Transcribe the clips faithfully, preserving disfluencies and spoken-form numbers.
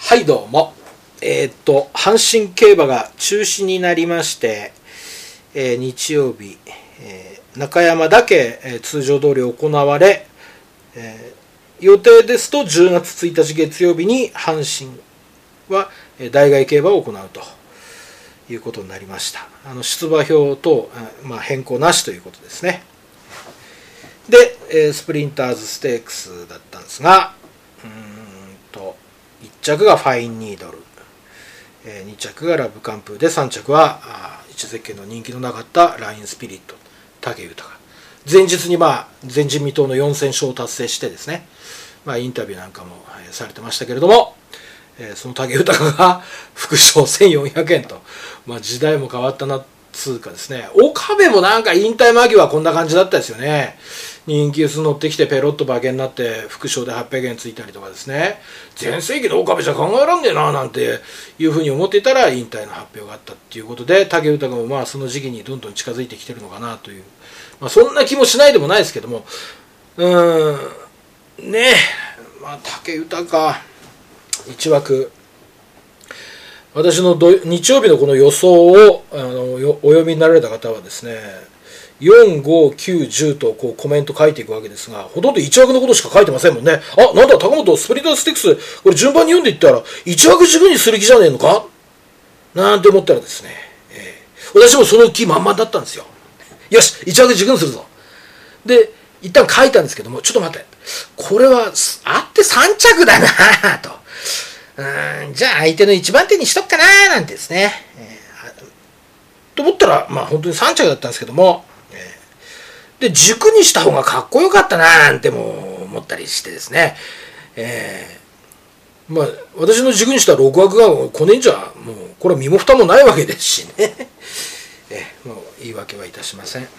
はいどうも。えー、っと阪神競馬が中止になりまして、えー、日曜日、えー、中山だけ、えー、通常通り行われ、えー、予定ですとじゅうがつついたち月曜日に阪神は、えー、代替競馬を行うということになりました。あの出馬表等、まあ、変更なしということですね。で、えー、スプリンターズステークスだったんですが、うーんといっちゃくがファインニードル、えー、にちゃくがラブカンプーで、さんちゃくは一ゼッケンの人気のなかったラインスピリット武豊、前日に、まあ、前人未到のよんせんしょうを達成してですね、まあ、インタビューなんかもされてましたけれども、えー、その武豊が副賞せんよんひゃくえんと、まあ、時代も変わったなつうかですね、岡部もなんか引退間際こんな感じだったですよね。人気薄乗ってきてペロッと馬券になって副賞ではっぴゃくえんついたりとかですね、全盛期の岡部じゃ考えらんねえななんていうふうに思っていたら引退の発表があったっていうことで、武豊もまあその時期にどんどん近づいてきてるのかなという、まあ、そんな気もしないでもないですけども、うーんねえ、まあ、武豊いちわく、私のど日曜日のこの予想をあのお読みになられた方はですね、よん、ご、きゅう、じゅうとこうコメント書いていくわけですが、ほとんどいちわくのことしか書いてませんもんね。あ、なんだ高本スプリンタースティックス、これ順番に読んでいったらいちわく軸にする気じゃねえのかなんて思ったらですね、えー、私もその気満々だったんですよ。よし、いちわく軸にするぞ。で、一旦書いたんですけども、ちょっと待って、これはあってさんちゃくだなと。うーんじゃあ相手のいちばん手にしとくかななんてですね、えー、と思ったら、まあ本当にさんちゃくだったんですけども、えー、で軸にした方がかっこよかったななんても思ったりしてですね、えー、まあ私の軸にしたろくわくがこねんじゃもうこれは身も蓋もないわけですしね、えー、もう言い訳はいたしません。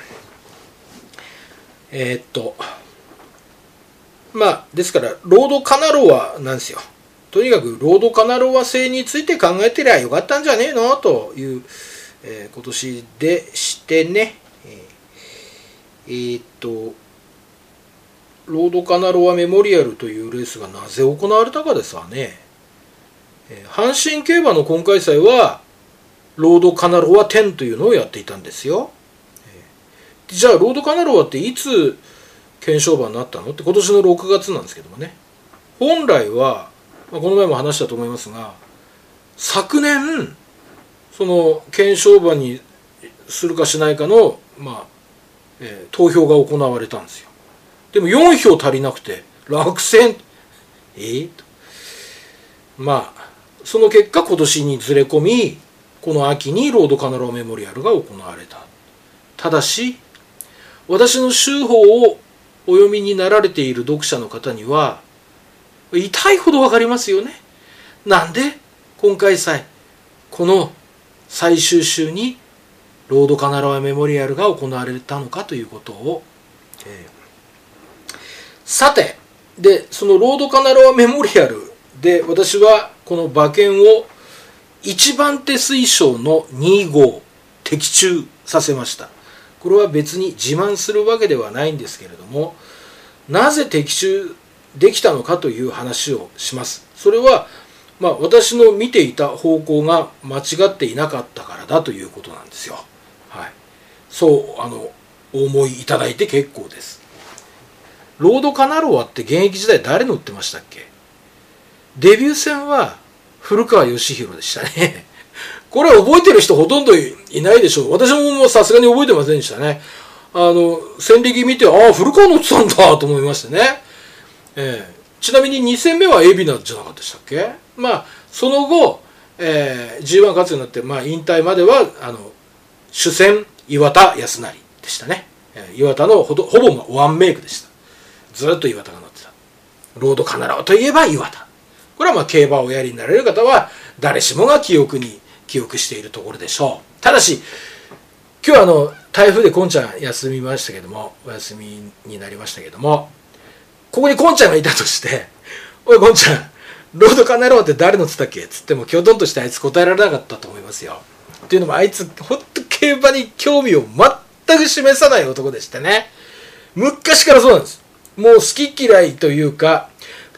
えー、っとまあですからロードカナロアなんですよ。とにかくロードカナロア製について考えてりゃよかったんじゃねえのという、えー、今年でしてね、えー、えー、っとロードカナロアメモリアルというレースがなぜ行われたかですわね、えー、阪神競馬の今回祭はロードカナロアじゅうというのをやっていたんですよ、えー、じゃあロードカナロアっていつ検証馬になったのって今年のろくがつなんですけどもね、本来はこの前も話したと思いますが、昨年その検証馬にするかしないかの、まあえー、投票が行われたんですよ。でもよんひょう足りなくて落選。えー、とまあその結果今年にずれ込み、この秋にロードカナロアメモリアルが行われた。ただし私の週報をお読みになられている読者の方には痛いほど分かりますよね。なんで今回祭この最終週にロードカナロアメモリアルが行われたのかということを、えー、さてでそのロードカナロアメモリアルで私はこの馬券をいちばん手推奨のに号的中させました。これは別に自慢するわけではないんですけれども、なぜ的中できたのかという話をします。それは、まあ、私の見ていた方向が間違っていなかったからだということなんですよ。はい、そうあのお思いいただいて結構です。ロードカナロアって現役時代誰乗ってましたっけ？デビュー戦は古川義弘でしたね。これは覚えてる人ほとんどいないでしょう。私もさすがに覚えてませんでしたね。あの戦歴見て、ああ古川乗ってたんだと思いましてね。えー、ちなみにに戦目は海老名じゃなかったでしたっけ。まあその後、えー、ジーワン 勝つようになって、まあ、引退まではあの主戦岩田康成でしたね、えー、岩田のほどほぼワンメイクでした。ずっと岩田が乗ってた。ロードカナロアといえば岩田。これはまあ競馬をおやりになれる方は誰しもが記憶に記憶しているところでしょう。ただし今日はあの台風でこんちゃん休みましたけども、お休みになりましたけども、ここにこんちゃんがいたとして、おいこんちゃん、ロードカナロアって誰乗ってたっけっつっても、きょとんとしてあいつ答えられなかったと思いますよ。っていうのも、あいつ、ほんと競馬に興味を全く示さない男でしてね。昔からそうなんです。もう好き嫌いというか、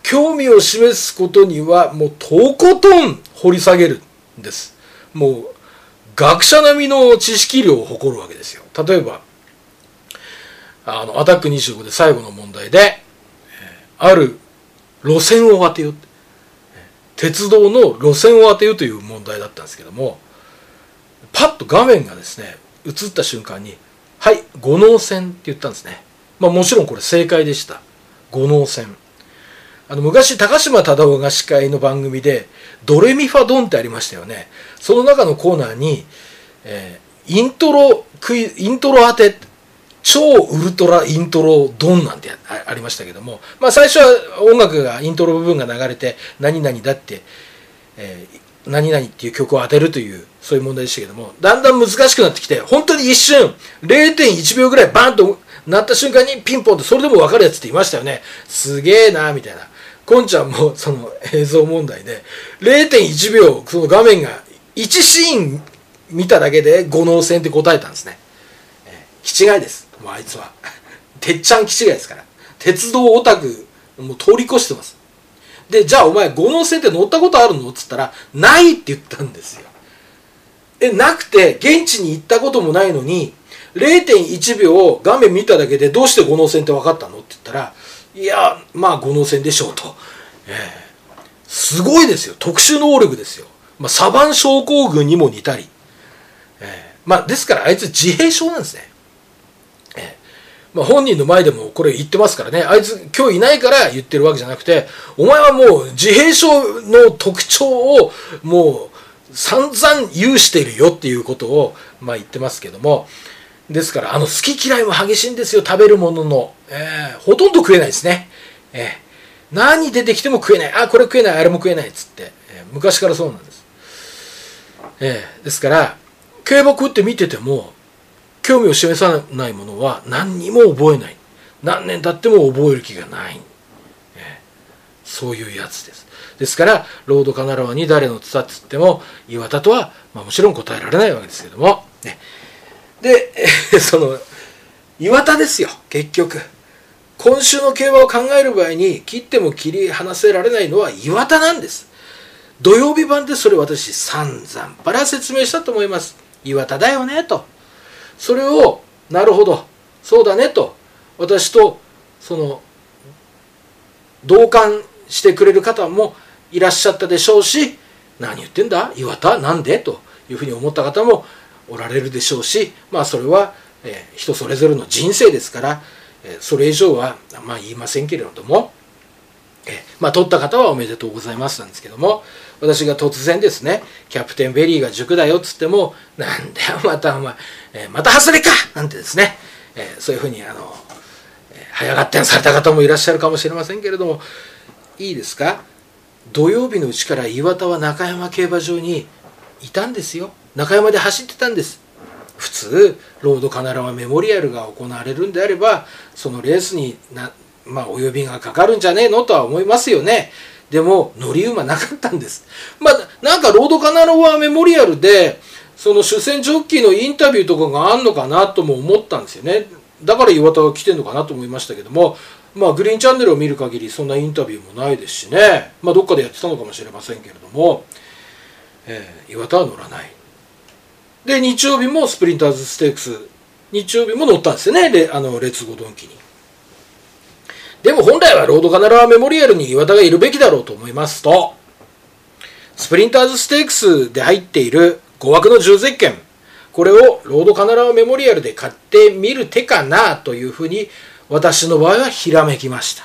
興味を示すことにはもうとことん掘り下げるんです。もう学者並みの知識量を誇るわけですよ。例えばあのアタックにじゅうごで最後の問題である路線を当てよう、鉄道の路線を当てようという問題だったんですけども、パッと画面がですね映った瞬間にはい五能線って言ったんですね。まあもちろんこれ正解でした。五能線。あの昔高島忠夫が司会の番組でドレミファドンってありましたよね。その中のコーナーに、えー、イントロクイイントロ当て超ウルトライントロドンなんて あ, ありましたけども、まあ最初は音楽がイントロ部分が流れて何々だって、えー、何々っていう曲を当てるというそういう問題でしたけども、だんだん難しくなってきて本当に一瞬 れいてんいちびょうぐらいバーンとなった瞬間にピンポンとそれでも分かるやつっていましたよね。すげえなみたいな。こんちゃんもその映像問題で れいてんいちびょうその画面がいちシーン見ただけで五能線って答えたんですね。えー、気違いです。もうあいつはてっちゃん気違いですから。鉄道オタクもう通り越してます。でじゃあお前五能線って乗ったことあるのっつったらないって言ったんですよ。えなくて現地に行ったこともないのに れいてんいちびょう画面見ただけでどうして五能線って分かったのって言ったら、いやまあ五能線でしょうと、えー、すごいですよ。特殊能力ですよ。まあ、サバン症候群にも似たり、えー、まあですからあいつ自閉症なんですね。えーまあ、本人の前でもこれ言ってますからね。あいつ今日いないから言ってるわけじゃなくて、お前はもう自閉症の特徴をもう散々有しているよっていうことをまあ言ってますけども、ですからあの好き嫌いも激しいんですよ。食べるものの、えー、ほとんど食えないですね。えー、何出てきても食えない。あこれ食えないあれも食えないっつって、えー、昔からそうなんです。えー、ですから競馬食って見てても興味を示さないものは何にも覚えない。何年経っても覚える気がない、えー、そういうやつです。ですからロードカナロアに誰のツタっつっても岩田とは、まあ、もちろん答えられないわけですけども、ね、で、えー、その岩田ですよ。結局今週の競馬を考える場合に切っても切り離せられないのは岩田なんです。土曜日版でそれ私散々パラ説明したと思います。岩田だよねと。それをなるほどそうだねと私とその同感してくれる方もいらっしゃったでしょうし、何言ってんだ岩田なんでというふうに思った方もおられるでしょうし、まあそれは、えー、人それぞれの人生ですから、えー、それ以上はまあ言いませんけれども、えー、まあ取った方はおめでとうございますなんですけども、私が突然ですねキャプテンベリーが塾だよっつってもなんだよまたお前、えー、また外れかなんてですね、えー、そういうふうにあの、えー、早がってんされた方もいらっしゃるかもしれませんけれども、いいですか、土曜日のうちから岩田は中山競馬場にいたんですよ。中山で走ってたんです。普通ロードカナロアメモリアルが行われるんであればそのレースにな、まあ、お呼びがかかるんじゃねえのとは思いますよね。でも乗り馬なかったんです。まあなんかロードカナロアメモリアルでその主戦ジョッキーのインタビューとかがあんのかなとも思ったんですよね。だから岩田が来てんのかなと思いましたけども、まあグリーンチャンネルを見る限りそんなインタビューもないですしね、まあどっかでやってたのかもしれませんけれども、えー、岩田は乗らない。で日曜日もスプリンターズステークス日曜日も乗ったんですよね、レあのレッツゴードンキに。でも本来はロードカナロアメモリアルに岩田がいるべきだろうと思いますと、スプリンターズステークスで入っているご枠のじゅうゼッケン、これをロードカナロアメモリアルで買ってみる手かなというふうに私の場合はひらめきました。はい、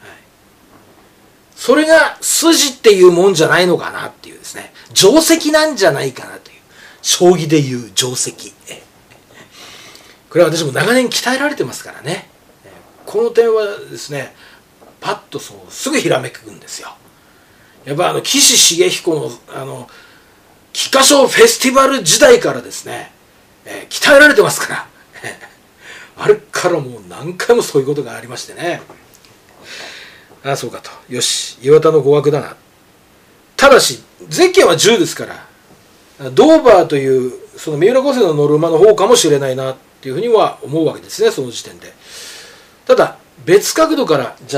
それが筋っていうもんじゃないのかなっていうですね、定石なんじゃないかなという、将棋でいう定石、これは私も長年鍛えられてますからね。この点はですねパッとそうすぐひらめくんですよ。やっぱあの岸重彦のあの菊花賞フェスティバル時代からですね、えー、鍛えられてますからあれからもう何回もそういうことがありましてね、ああそうかと、よし岩田のご枠だな。ただしゼッケンはじゅうですからドーバーというその三浦五世の乗る馬の方かもしれないなっていうふうには思うわけですね、その時点で。ただ別角度からじゃあ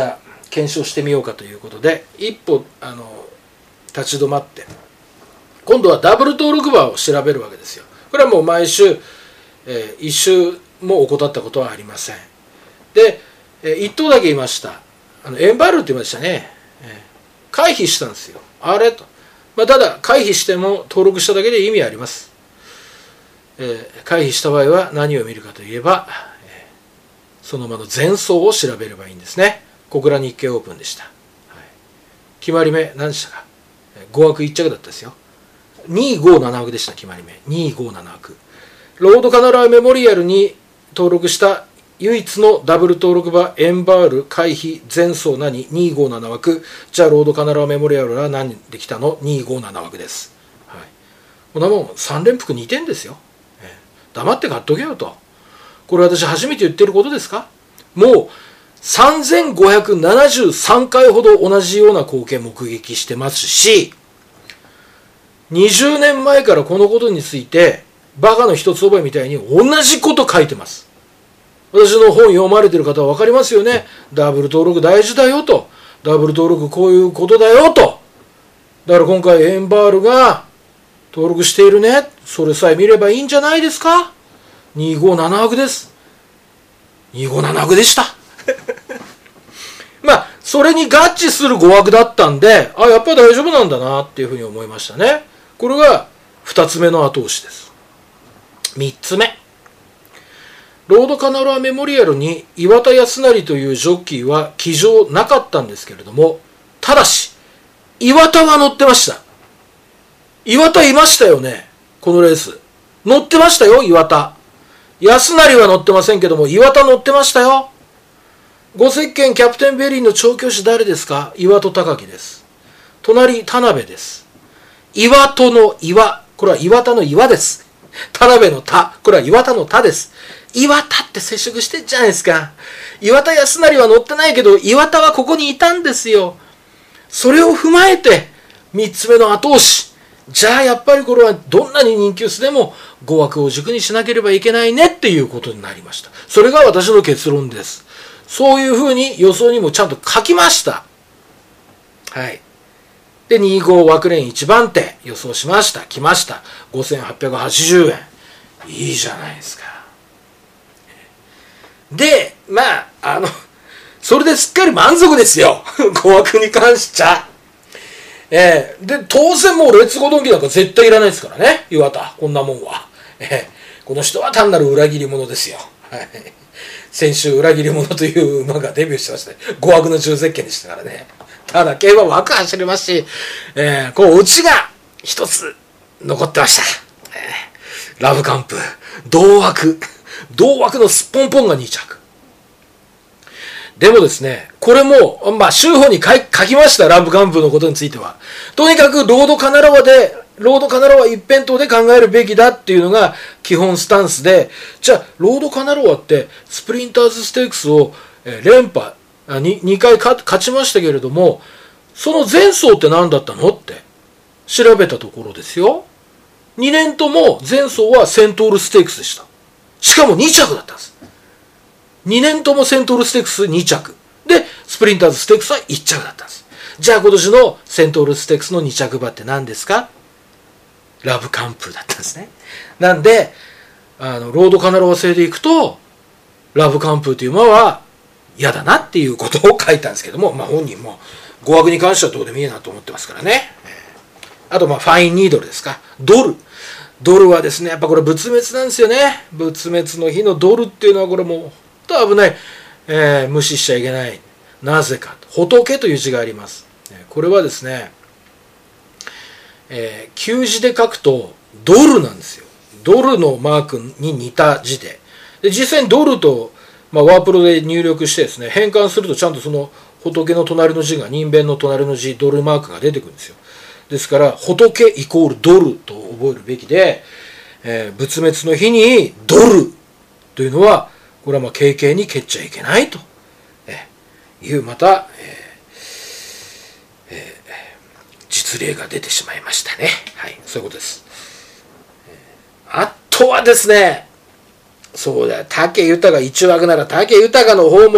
検証してみようかということで一歩あの立ち止まって今度はダブル登録馬を調べるわけですよ。これはもう毎週、えー、一週も怠ったことはありません。で、えー、一頭だけ言いました。あのエンバールって言いましたね、えー、回避したんですよあれと、まあ、ただ回避しても登録しただけで意味あります。えー、回避した場合は何を見るかといえば、えー、その馬の前走を調べればいいんですね。小倉日経オープンでした、はい、決まり目何でしたか、ご枠いっ着だったですよ。にいごなな枠でした。決まり目にいごなな枠。ロードカナラーメモリアルに登録した唯一のダブル登録馬エンバール回避前走何にいごなな枠。じゃあロードカナラーメモリアルは何できたのにいごなな枠です、はい、こんなもんさん連複にてんですよ、えー、黙って買っとけよと。これ私初めて言ってることですか。もうさんぜんごひゃくななじゅうさんかいほど同じような光景目撃してますし、にじゅうねんまえからこのことについてバカの一つ覚えみたいに同じこと書いてます。私の本読まれてる方は分かりますよね。ダブル登録大事だよと、ダブル登録こういうことだよと。だから今回エンバールが登録しているね、それさえ見ればいいんじゃないですか。にいごなな枠です。にいごなな枠でしたまあそれに合致するご枠だったんで、あ、やっぱり大丈夫なんだなっていうふうに思いましたね。これがふたつめの後押しです。みっつめ、ロードカナラーメモリアルに岩田康成というジョッキーは騎乗なかったんですけれども、ただし岩田は乗ってました。岩田いましたよね。このレース乗ってましたよ。岩田康成は乗ってませんけども岩田乗ってましたよ。ご石鹸キャプテンベリーの調教師誰ですか。岩戸隆樹です。隣田辺です。岩戸の岩、これは岩田の岩です。田辺の田、これは岩田の田です。岩田って接触してんじゃないですか。岩田康成は乗ってないけど岩田はここにいたんですよ。それを踏まえてみっつめの後押し。じゃあやっぱりこれはどんなに人気薄でもご枠を軸にしなければいけないねっていうことになりました。それが私の結論です。そういうふうに予想にもちゃんと書きました。はい。で、にじゅうご枠連いちばん手予想しました。来ました。ごせんはっぴゃくはちじゅうえん。いいじゃないですか。で、まあ、あの、それですっかり満足ですよ。ご枠に関しちゃ。えー、で、当然もうレッツゴードンキなんか絶対いらないですからね。岩田。こんなもんは。えー、この人は単なる裏切り者ですよ。はい。先週裏切り者という馬がデビューしてましたね。ご枠の重石鹸でしたからね。ただ競馬枠走りますし、えー、こう内が一つ残ってました。えー、ラブカンプ同枠同枠のすっぽんぽんがに着。でもですね、これもまあ週報に書きました。ラブカンプのことについてはとにかくロードカナラワでロードカナラワ一辺倒で考えるべきだっていうのが基本スタンスで、じゃあロードカナラワってスプリンターズステークスを連覇 2, 2回勝ちましたけれども、その前走って何だったのって調べたところですよ、にねんとも前走はセントールステークスでした。しかもに着だったんです。にねんともセントールステークスに着でスプリンターズステークスはいち着だったんです。じゃあ今年のセントールステークスのに着馬って何ですか。ラブカンプルだったんですね。なんであのロードカナラワ製でいくとラブカンプルという馬は嫌だなっていうことを書いたんですけども、まあ本人もご枠に関してはどうでもいいなと思ってますからね。あとまあファインニードルですか。ドルドルはですねやっぱこれ仏滅なんですよね。仏滅の日のドルっていうのはこれもう本当危ない、えー、無視しちゃいけない。なぜか仏という字があります。これはですねえー、旧字で書くとドルなんですよ。ドルのマークに似た字で、で実際にドルと、まあ、ワープロで入力してですね変換するとちゃんとその仏の隣の字が人弁の隣の字ドルマークが出てくるんですよ。ですから仏イコールドルと覚えるべきで、えー、仏滅の日にドルというのはこれはまあ軽々に蹴っちゃいけないと、えー、いうまた、えーえー実例が出てしまいましたね。はい、そういうことです。あとはですね、そうだ、武豊いち枠なら武豊の方も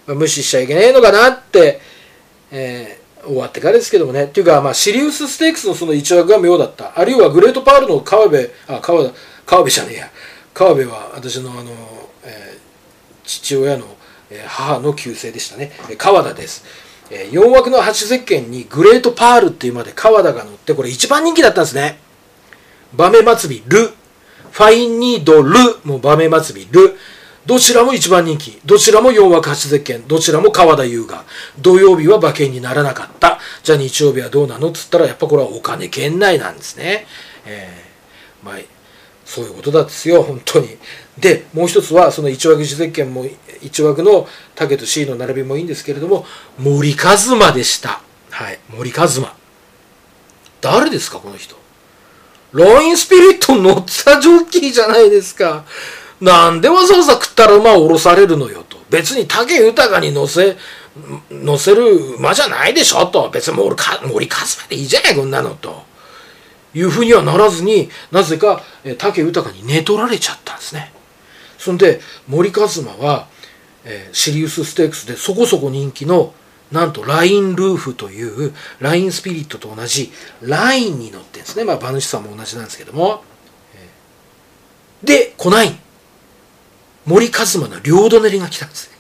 まあ、無視しちゃいけないのかなって、えー、終わってからですけどもね。っていうか、まあ、シリウスステークスのその一枠が妙だった。あるいはグレートパールの川辺、あ、川田、川辺じゃねえや。川辺は私のあの、えー、父親の、えー、母の旧姓でしたね。川田です。えー、よん枠のはちゼッケンにグレートパールっていうまで川田が乗って、これ一番人気だったんですね。バメ祭り、ル。ファインニードルもバメ祭りル。どちらも一番人気。どちらもよん枠はちゼッケン。どちらも川田優雅。土曜日は馬券にならなかった。じゃあ日曜日はどうなのっつったら、やっぱこれはお金圏内なんですね。えー、まあ、そういうことだですよ、本当に。で、もう一つは、そのいち枠いちゼッケンも、いち枠の竹と C の並びもいいんですけれども、森一馬でした。はい、森一馬。誰ですか、この人。ラインスピリット乗ったジョッキーじゃないですか。なんでわざわざ食ったら馬を降ろされるのよと。別に武豊に乗せ、乗せる馬じゃないでしょと。別に森一馬でいいじゃないこんなのと。いうふうにはならずに、なぜか武豊に寝取られちゃったんですね。そんで森一馬は、えー、シリウスステークスでそこそこ人気のなんとラインルーフというラインスピリットと同じラインに乗ってるんですね。まあ馬主さんも同じなんですけども、でコナイン森一馬の両隣が来たんです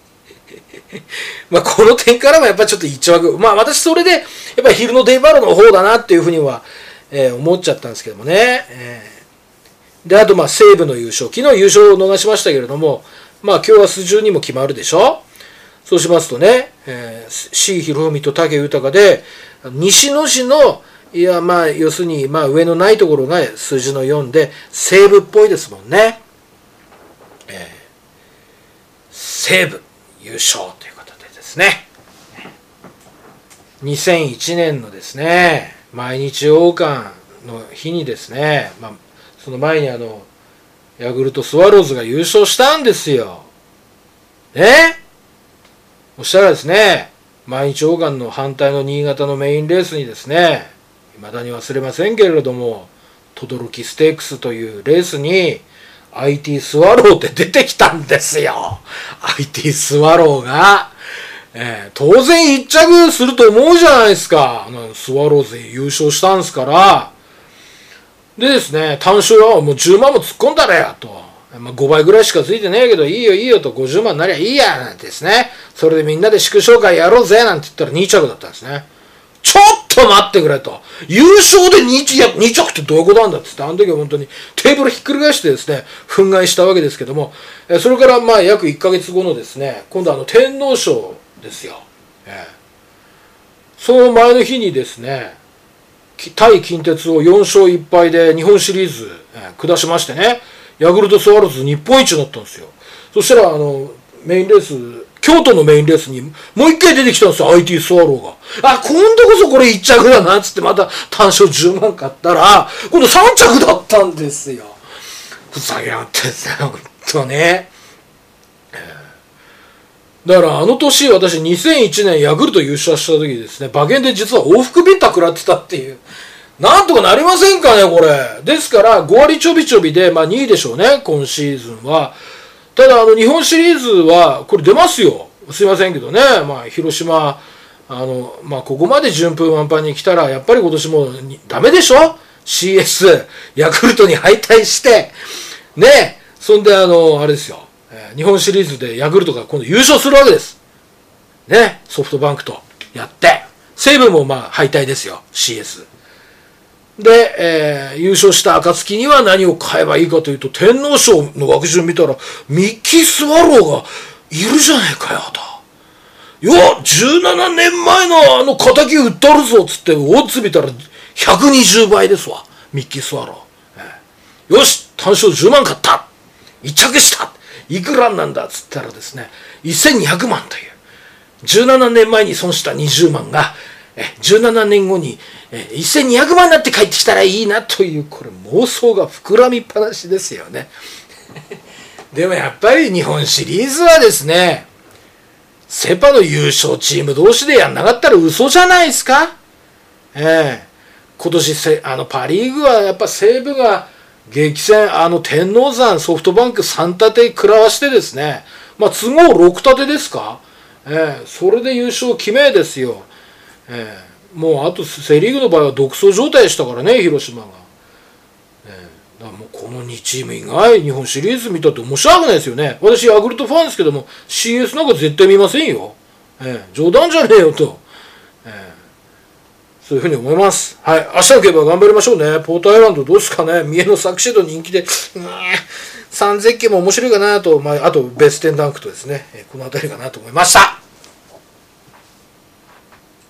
まあこの点からもやっぱりちょっと一枠、まあ私それでやっぱりヒルのデイバロの方だなっていうふうには、えー、思っちゃったんですけどもね、えー、であとまあ西武の優勝、昨日優勝を逃しましたけれども、まあ今日はスじゅうにも決まるでしょ。そうしますとね、えー、C 博文と武豊で西野市のいやまあ要するにまあ上のないところが数字のよんで西武っぽいですもんね、えー、西武優勝ということでですね、にせんいちねんのですね毎日王冠の日にですね、まあ、その前にあのヤクルトスワローズが優勝したんですよね。そしたらですね、毎日王冠の反対の新潟のメインレースにですね、未だに忘れませんけれども、轟ステークスというレースに アイティー スワローって出てきたんですよ。アイティー スワローが、えー、当然一着すると思うじゃないですか。あのスワローズで優勝したんですから。でですね、単勝はもうじゅうまんも突っ込んだらやと。まあ、ごばいぐらいしかついてねえけど、いいよいいよとごじゅうまんになりゃいいやなんてですね。それでみんなで祝勝会やろうぜなんて言ったらに着だったんですね。ちょっと待ってくれと。優勝で 2, 2着ってどういうことなんだって言って、あの時は本当にテーブルひっくり返してですね、憤慨したわけですけども、それからまあ約いっかげつごのですね、今度はあの天皇賞ですよ。ええ、その前の日にですね、対近鉄をよん勝いっ敗で日本シリーズ、えー、下しましてね、ヤクルトスワローズ日本一になったんですよ。そしたらあのメインレース、京都のメインレースにもう一回出てきたんですよ、アイティー スワローが。あ、今度こそこれ一着だなっつってまた単勝じゅうまん買ったら、今度さん着だったんですよ。ふざけやがってですね、ほんとね。だからあの年、私にせんいちねんヤクルト優勝した時ですね、馬券で実は往復ビンタ食らってたっていう。なんとかなりませんかね、これ。ですから、ご割ちょびちょびで、まあにいでしょうね、今シーズンは。ただ、あの、日本シリーズは、これ出ますよ。すいませんけどね。まあ、広島、あの、まあ、ここまで順風満帆に来たら、やっぱり今年もダメでしょ ?シーエス、ヤクルトに敗退して、ね。そんで、あの、あれですよ。日本シリーズでヤクルトが今度優勝するわけです。ね。ソフトバンクとやって。西武もまあ敗退ですよ。シーエス。で、えー、優勝した暁には何を買えばいいかというと、天皇賞の枠順見たら、ミッキー・スワローがいるじゃねえかよと。よっ、じゅうななねんまえのあの仇売ったるぞっつって、オッズ見たらひゃくにじゅうばいですわ。ミッキー・スワロー。えー、よし、単勝じゅうまん買った。一着した。いくらなんだっつったらですね、せんにひゃくまんという。じゅうななねんまえに損したにじゅうまんが、じゅうななねんごにせんにひゃくまんになって帰ってきたらいいなという、これ妄想が膨らみっぱなしですよね。でもやっぱり日本シリーズはですね、セパの優勝チーム同士でやんなかったら嘘じゃないですか。ええ、今年せあのパリーグはやっぱ西武が激戦、あの天王山ソフトバンクさん立て食らわしてですね、まあ都合ろく立てですか。 えー、それで優勝決めですよ。えー、もうあとセ・リーグの場合は独走状態でしたからね、広島が。えー、だからもうこのにチーム以外日本シリーズ見たって面白くないですよね。私ヤクルトファンですけども シーエス なんか絶対見ませんよ。えー、冗談じゃねえよと、えー、そういうふうに思います。はい、明日の競馬頑張りましょうね。ポートアイランドどうですかね。三重のサクシェド人気で、うーん、さんぜんけんも面白いかなと、まあ、あとベーステンダンクとですね、この辺りかなと思いました。